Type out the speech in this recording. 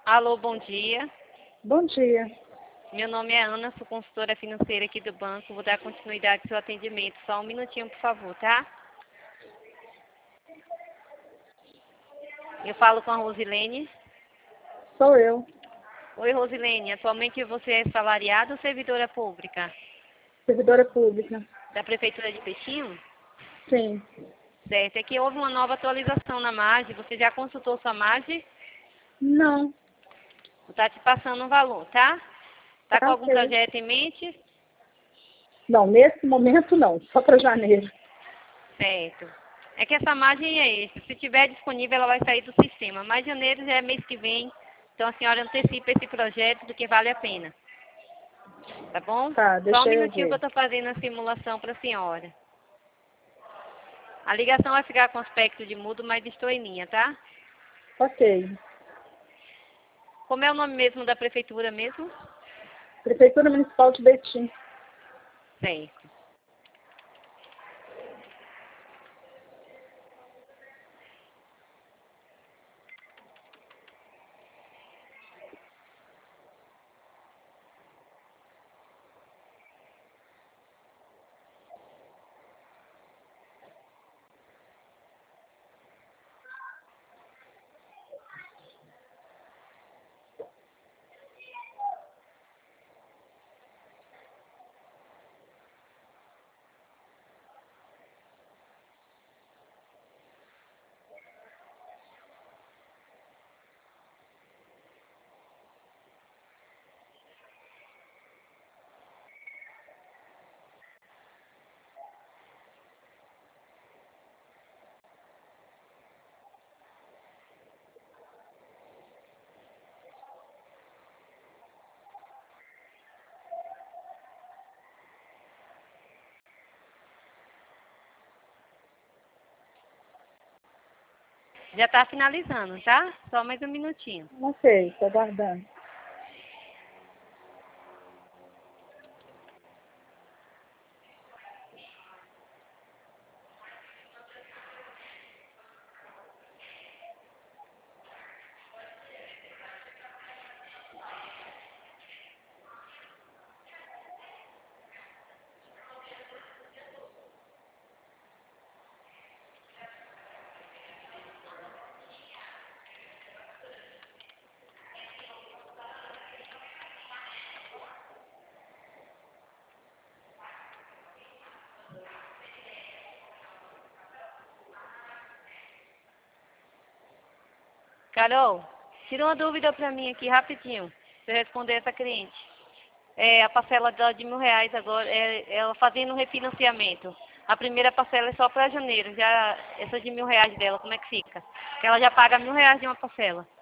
Alô, bom dia. Bom dia. Meu nome é Ana, sou consultora financeira aqui do banco. Vou dar continuidade ao seu atendimento. Só um minutinho, por favor, tá? Eu falo com a Rosilene. Sou eu, Oi, Rosilene. Atualmente você é salariada ou servidora pública? servidora pública. Da Prefeitura de Peixinho? Sim. Certo. É que houve uma nova atualização na margem. Você já consultou sua margem? Não. Está te passando um valor, tá? Está com Tá algum ok. projeto em mente? Não, nesse momento não. Só para janeiro. Certo. É que essa margem é essa. Se tiver disponível, ela vai sair do sistema. Mas janeiro já é mês que vem. Então a senhora antecipa esse projeto porque vale a pena. Tá bom? Tá, Só um deixa eu minutinho que eu ver. estou fazendo a simulação para a senhora. A ligação vai ficar com aspecto de mudo, mas estou em linha, tá? Ok. Como é o nome mesmo da prefeitura mesmo? Prefeitura Municipal de Betim. Certo. Já está finalizando, tá? Só mais um minutinho. Ok, estou aguardando. Carol, tira uma dúvida para mim aqui rapidinho. Se eu responder essa cliente. A parcela dela de R$ 1.000 agora, ela fazendo refinanciamento. A primeira parcela é só para janeiro. Já essa de R$ 1.000 dela, como é que fica? Porque ela já paga R$ 1.000 de uma parcela.